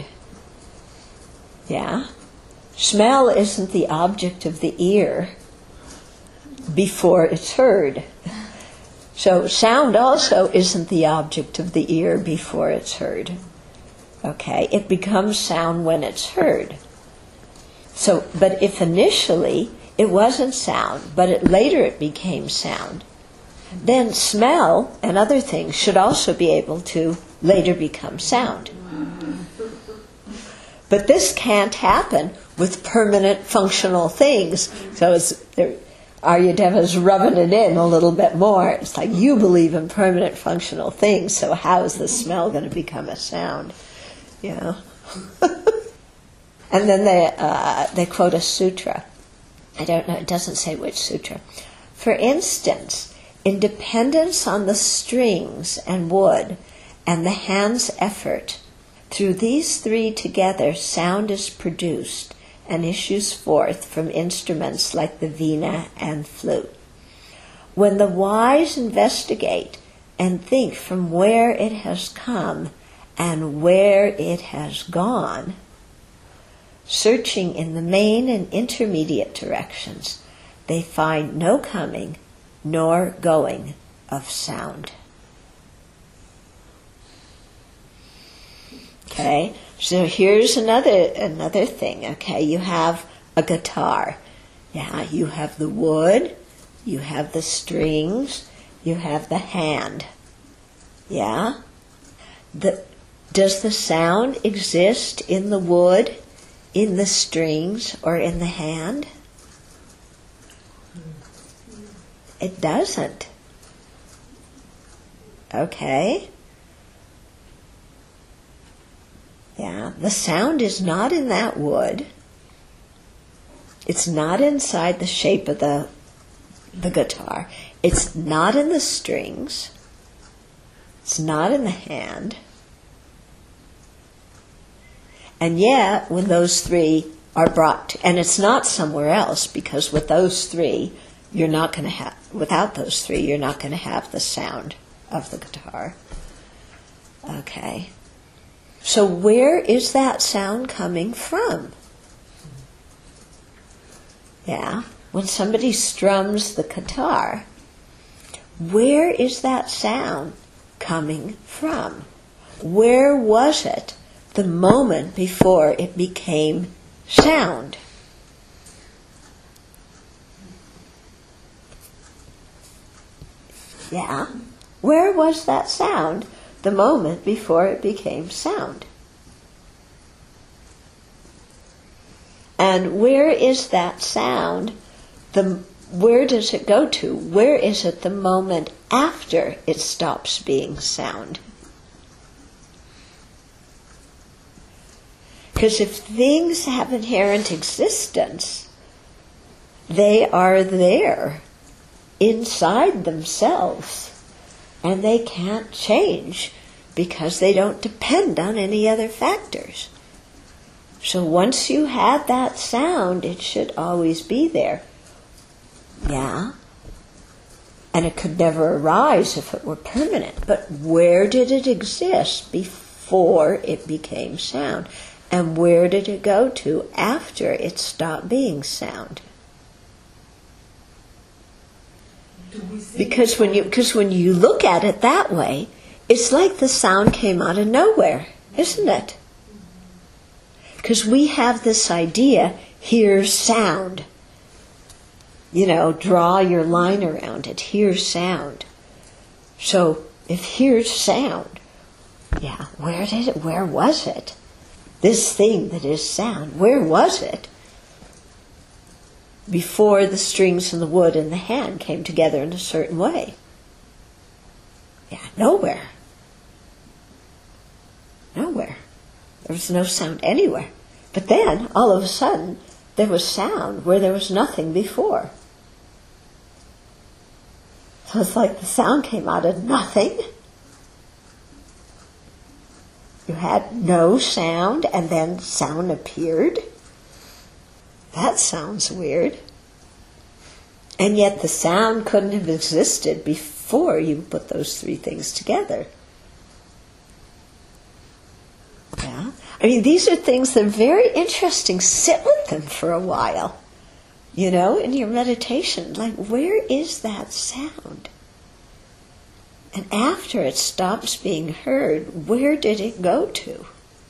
Yeah? Smell isn't the object of the ear before it's heard. So sound also isn't the object of the ear before it's heard. Okay, it becomes sound when it's heard. So, but if initially it wasn't sound, but it, later it became sound, then smell and other things should also be able to later become sound. But this can't happen with permanent functional things. So it's, Aryadeva's rubbing it in a little bit more. It's like, you believe in permanent functional things, so how is the smell going to become a sound? You know? And then they, uh, they quote a sutra. I don't know, it doesn't say which sutra. For instance, in dependence on the strings and wood and the hand's effort, through these three together, sound is produced and issues forth from instruments like the veena and flute. When the wise investigate and think from where it has come and where it has gone, searching in the main and intermediate directions, they find no coming nor going of sound. Okay, so here's another another thing. Okay, you have a guitar. Yeah, you have the wood, you have the strings, you have the hand. Yeah? The, does the sound exist in the wood, in the strings, or in the hand? It doesn't. Okay? Yeah, the sound is not in that wood. It's not inside the shape of the the guitar. It's not in the strings. It's not in the hand. And yet, when those three are brought to, and it's not somewhere else, because with those three, you're not going to have, without those three, you're not going to have the sound of the guitar. Okay. So where is that sound coming from? Yeah, when somebody strums the guitar, where is that sound coming from? Where was it the moment before it became sound? Yeah, where was that sound the moment before it became sound? And where is that sound? The, where does it go to? Where is it the moment after it stops being sound? Because if things have inherent existence, they are there inside themselves, and they can't change because they don't depend on any other factors. So once you have that sound, it should always be there. Yeah? And it could never arise if it were permanent. But where did it exist before it became sound? And where did it go to after it stopped being sound? Because when you because when you look at it that way, it's like the sound came out of nowhere, isn't it? Because we have this idea, here's sound. You know, draw your line around it, here's sound. So if here's sound, yeah, where did it, where was it? This thing that is sound, where was it? Before the strings and the wood and the hand came together in a certain way. Yeah, nowhere. Nowhere. There was no sound anywhere. But then, all of a sudden, there was sound where there was nothing before. So it's like the sound came out of nothing. You had no sound, and then sound appeared. That sounds weird. And yet the sound couldn't have existed before you put those three things together. Yeah? I mean, these are things that are very interesting. Sit with them for a while. You know, in your meditation. Like, where is that sound? And after it stops being heard, where did it go to?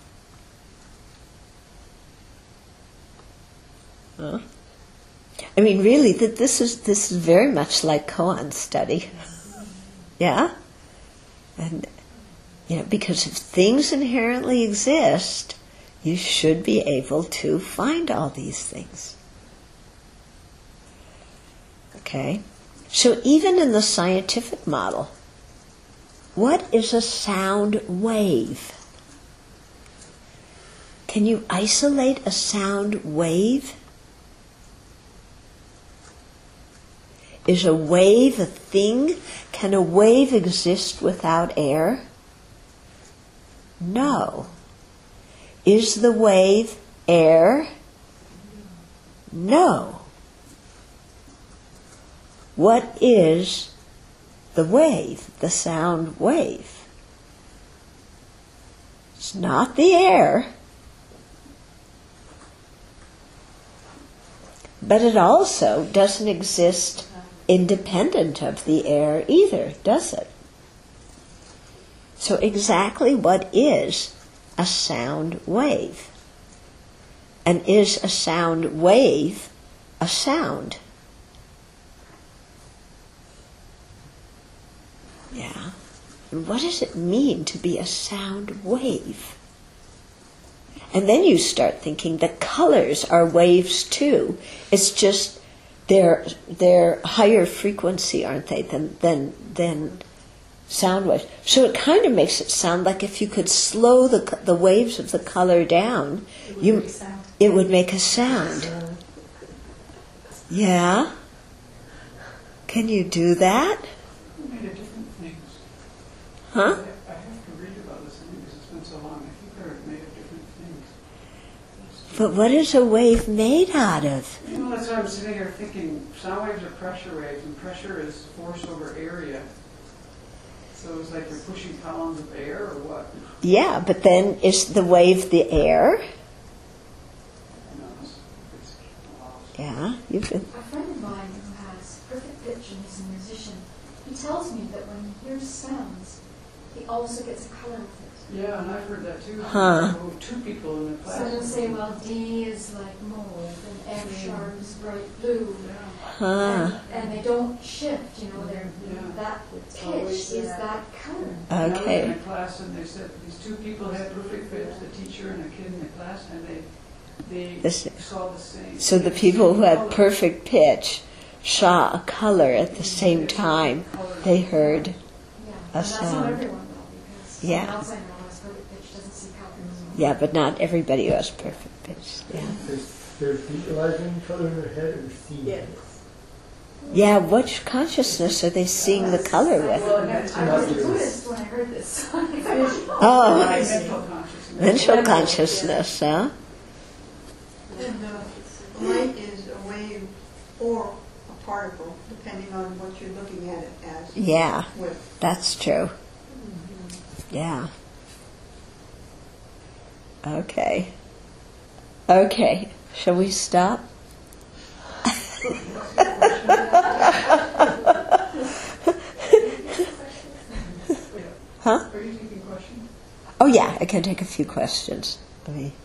Huh? I mean, really, that this is this is very much like koan study. Yeah? And, you know, because if things inherently exist, you should be able to find all these things. Okay? So even in the scientific model, what is a sound wave? Can you isolate a sound wave? Is a wave a thing? Can a wave exist without air? No. Is the wave air? No. What is the wave, the sound wave? It's not the air, but it also doesn't exist independent of the air either, does it? So exactly what is a sound wave? And is a sound wave a sound? Yeah. And what does it mean to be a sound wave? And then you start thinking the colors are waves too. It's just they're they're higher frequency, aren't they, than than than sound waves. So it kind of makes it sound like if you could slow the the waves of the color down, It would you make a sound. it would make a sound. Yeah. Can you do that? Who made a different things? Huh? I have to read about this thing because it's been so long. I think they're made of different things. But what is a wave made out of? You know, that's why I'm sitting here thinking, sound waves are pressure waves, and pressure is force over area. So it's like you're pushing columns of air, or what? Yeah, but then is the wave the air? You know, it's, it's lost. Yeah, you can. A friend of mine who has perfect pitch and is a musician, he tells me that when he hears sounds, he also gets a color with it. Yeah, and I've heard that too. Huh. Oh, two people in the class. So they'll say, well, D is like mauve and F sharp is bright blue. Yeah. Huh. And, and they don't shift, you know, they're, Yeah. that It's pitch always is that. that color. And I was in Okay. a class and they said these two people had perfect pitch, the teacher and a kid in the class, and they they This- saw the same. So the people who had perfect pitch saw a color at the same time. They heard. Yeah. A And that's not sound. everyone though, because Yeah. someone else I know who has perfect pitch doesn't see colors. Yeah, but not everybody who has perfect pitch. Yeah. There's, there's visualizing color in their head or seeing Yes. it. Yeah, which consciousness are they seeing the color with? Well, I was a Buddhist when I heard this. Oh, Mental consciousness. mental consciousness, huh? And uh, light is a wave or a particle, depending on what you're looking at it as. Yeah, With. that's true. Yeah. Okay. Okay. Shall we stop? Huh? Are you taking questions? Oh yeah, I can take a few questions. Let me.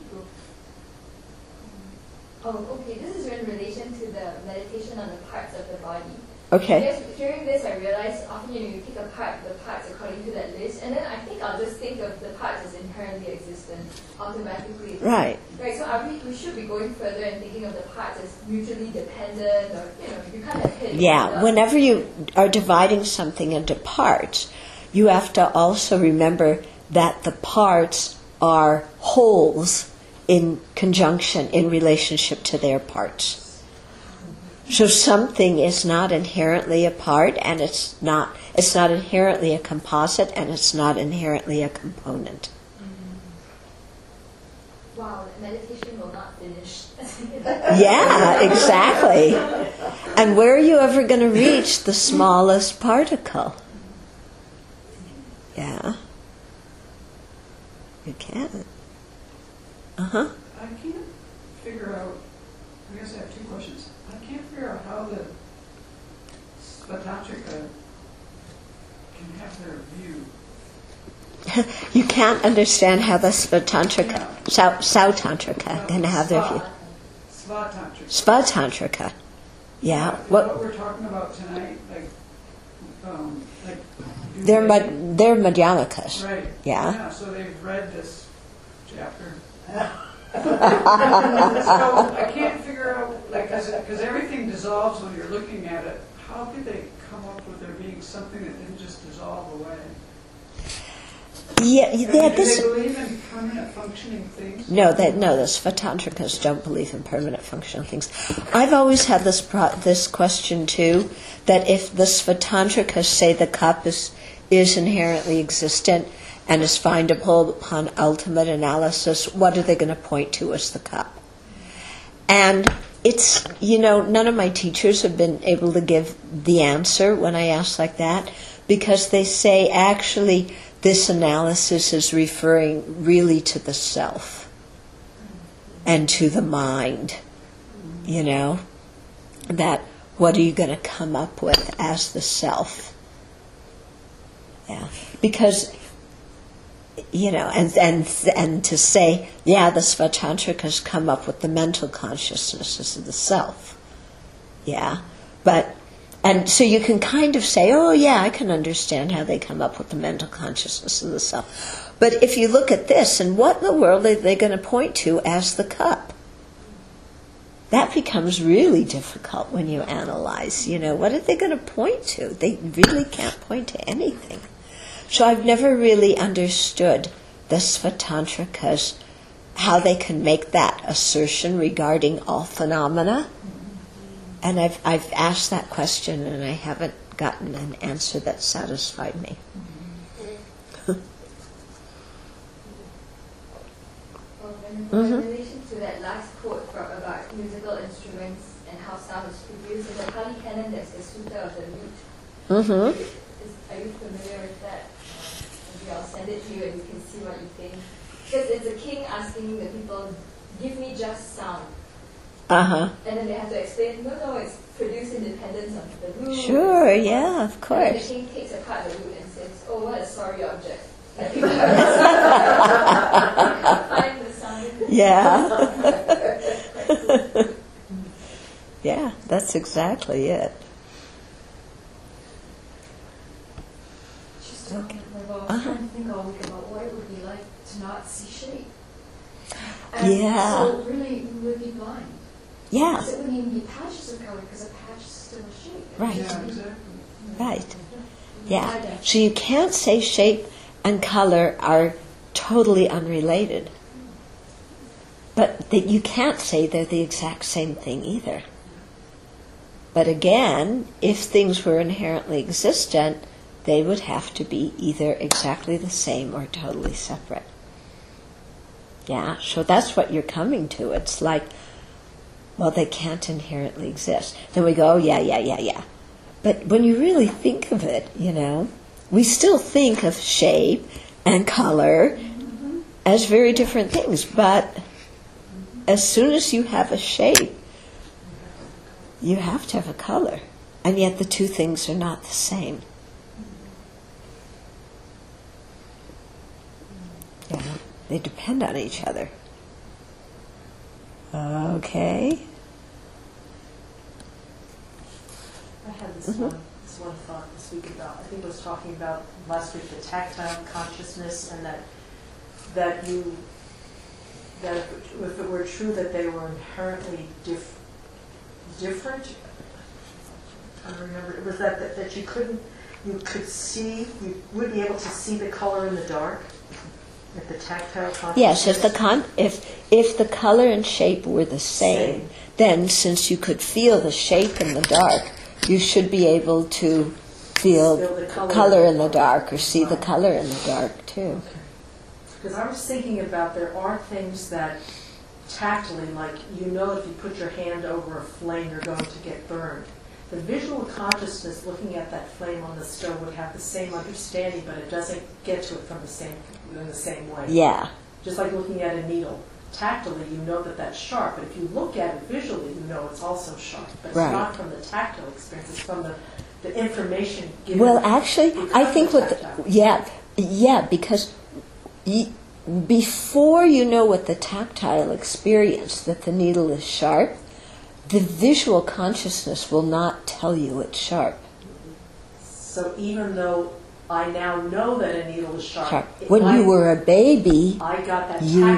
Oh, okay. This is in relation to the meditation on the parts of the body. Okay. Yes, hearing this, I realized often you know you pick apart the parts according to that list, and then I think I'll just think of the parts as inherently existent automatically. Right. Right. So are we, we should be going further and thinking of the parts as mutually dependent, or you know, you kind of hit. Yeah, the- whenever you are dividing something into parts, you have to also remember that the parts are wholes in conjunction, in relationship to their parts. So something is not inherently a part, and it's not it's not inherently a composite, and it's not inherently a component. Wow, the meditation will not finish. Yeah, exactly. And where are you ever going to reach the smallest particle? Yeah. You can't. Uh-huh. I can't figure out, I guess I have two questions. I can't figure out how the Svatantrika can have their view. You can't understand how the Svatantrika, Sau- Sautantrika can have their view. Svatantrika. Svatantrika. Yeah. What What? we're talking about tonight, like, um, like. do They're they- Mad- they're Madhyamikas. Right. Yeah. Yeah, so they've read this chapter So I can't figure out, like, because everything dissolves when you're looking at it. How could they come up with there being something that didn't just dissolve away? Yeah, I mean, yeah. do This they believe in permanent functioning things? no, that no. The Svatantrikas don't believe in permanent functional things. I've always had this pro, this question too. That if the Svatantrikas say the cup is is inherently existent and is findable upon ultimate analysis, what are they going to point to as the cup? And it's, you know, none of my teachers have been able to give the answer when I ask like that, because they say actually this analysis is referring really to the self and to the mind, you know, that what are you going to come up with as the self? Yeah, because, you know, and and and to say, yeah, the Svatantrikas come up with the mental consciousnesses of the self. Yeah, but, and so you can kind of say, oh yeah, I can understand how they come up with the mental consciousness of the self. But if you look at this, and what in the world are they going to point to as the cup? That becomes really difficult when you analyze, you know, what are they going to point to? They really can't point to anything. So I've never really understood the Svatantrikas, how they can make that assertion regarding all phenomena. And I've I've asked that question and I haven't gotten an answer that satisfied me. Well, in Mhm. relation to that last quote from, about musical instruments and how sound is produced, in the Pali Canon there's the Sutta of the lute. Mm-hmm. Is, are you familiar with that? Maybe I'll send it to you and you can see what you think. Because it's a king asking the people, give me just sound. Uh-huh. And then they have to explain, no, no, it's produced independent of the lute. Sure, yeah, of And then course. the king takes apart the lute and says, oh, what a sorry object. I think find the sound. Yeah. Yeah, that's exactly it. Just talking about, I was trying to think all week about what it would be like to not see shape. And Yeah. so really, we would be blind. Yeah, Because it wouldn't even be patches of color, because a patch is still a shape. Right. Yeah, exactly. right. Yeah. So you can't say shape and color are totally unrelated. But that you can't say they're the exact same thing either. But again, if things were inherently existent, they would have to be either exactly the same or totally separate. Yeah, so that's what you're coming to. It's like, well, they can't inherently exist. Then we go, oh, yeah, yeah, yeah, yeah. But when you really think of it, you know, we still think of shape and color as very different things. But as soon as you have a shape, you have to have a color. And yet the two things are not the same. Yeah, they depend on each other. Okay. I had this Mhm. one, this one thought this week about, I think it was talking about last week, the tactile consciousness, and that, that you, that if it, if it were true that they were inherently diff, different, I don't remember, it was that, that, that you couldn't, you could see, you would be able to see the color in the dark, if the tactile consciousness. Yes, if the con- if if the color and shape were the same, Same. then since you could feel the shape in the dark, you should be able to feel Feel the color. color in the dark or see the color in the dark too. Because I was thinking about, there are things that tactily, like you know if you put your hand over a flame you're going to get burned. The visual consciousness looking at that flame on the stove would have the same understanding, but it doesn't get to it from the same in the same way. Yeah, Just like looking at a needle. Tactily, you know that that's sharp, but if you look at it visually, you know it's also sharp. But it's Right. not from the tactile experience, it's from the, the information given. well, actually, I because think of what, tactile. the, yeah, yeah, because y- before you know what the tactile experience, that the needle is sharp, the visual consciousness will not tell you it's sharp. So even though I now know that a needle is sharp, Sharp. it- When I- you were a baby, I got that You- tact,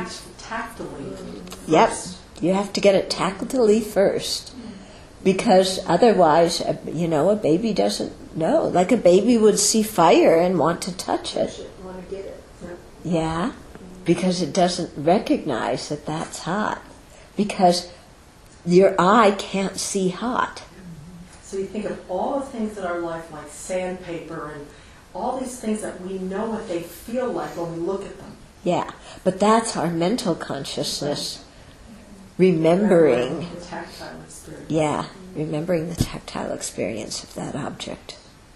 tactily. Yep. first. You have to get it tactily first. Because otherwise, uh, you know, a baby doesn't know. Like a baby would see fire and want to touch it. Want to get it. Yeah, because it doesn't recognize that that's hot. Because your eye can't see hot. So you think of all the things in our life, like sandpaper and all these things that we know what they feel like when we look at them. Yeah, but that's our mental consciousness remembering. The tactile experience. Yeah, remembering the tactile experience of that object.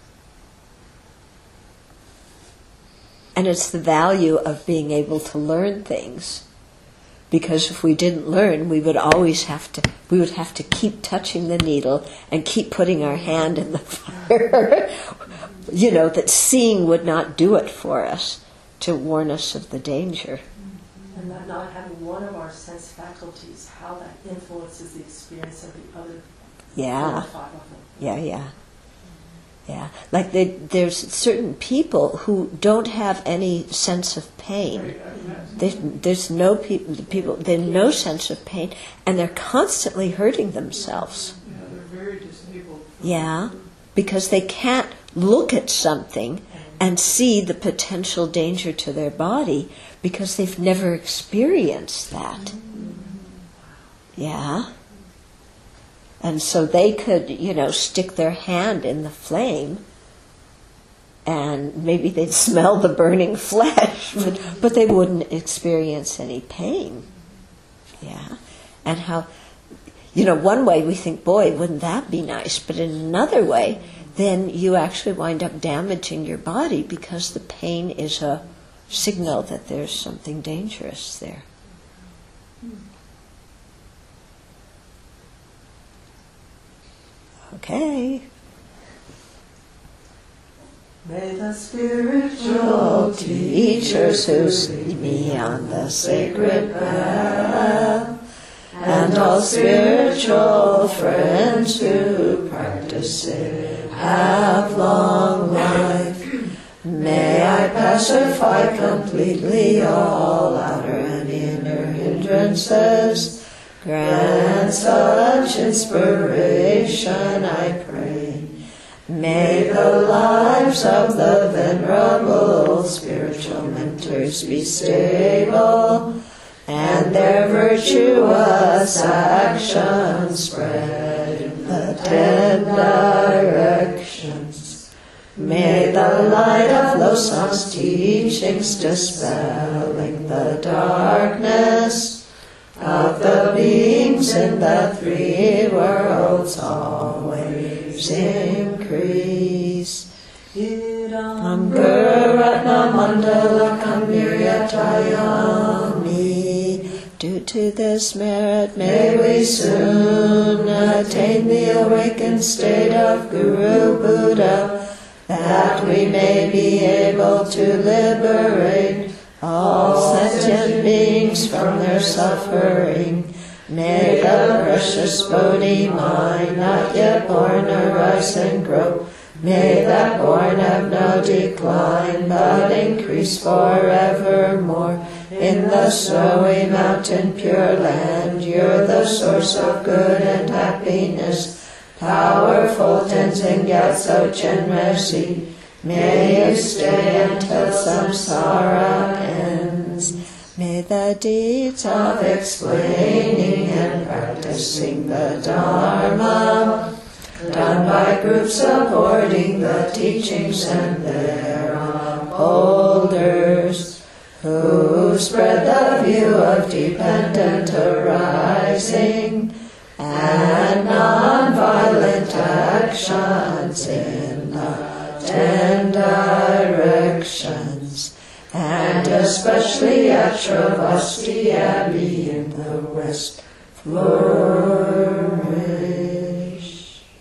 And it's the value of being able to learn things. Because if we didn't learn, we would always have to, we would have to keep touching the needle and keep putting our hand in the fire. You know, that seeing would not do it for us to warn us of the danger. And that not having one of our sense faculties, how that influences the experience of the other Yeah. four or five of them. Yeah, yeah. Yeah. Like they, there's certain people who don't have any sense of pain. They, there's no people, people, there's no sense of pain, and they're constantly hurting themselves. Yeah, they're very disabled. Yeah, because they can't look at something and see the potential danger to their body because they've never experienced that. Yeah. And so they could, you know, stick their hand in the flame and maybe they'd smell the burning flesh, but, but they wouldn't experience any pain. Yeah. And how, you know, one way we think, boy, wouldn't that be nice? But in another way, then you actually wind up damaging your body because the pain is a signal that there's something dangerous there. Okay. May the spiritual Teachers who lead me on the sacred path, and all spiritual friends who practice it, have long life. May I pacify completely all outer and inner hindrances. Grant such inspiration, I pray. May the lives of the venerable spiritual mentors be stable, and their virtuous actions spread in the ten directions. May the light of Losang's teachings dispelling the darkness of the beings in the three worlds always increase. Idam Guratna Mandala Kambiryatayami. Due to this merit, may we soon attain the awakened state of Guru Buddha, that we may be able to liberate all sentient beings from their suffering. May the precious Bodhi mind, not yet born, arise and grow. May that born have no decline, but increase forevermore. In the snowy mountain pure land, you're the source of good and happiness. Powerful Tenzin Gyatso Chenrezig, may you stay until samsara ends. May the deeds of explaining and practicing the Dharma, done by groups supporting the teachings and their upholders, who spread the view of dependent arising and non-violent actions in the ten directions, and especially at Shravasti Abbey in the west, Florida.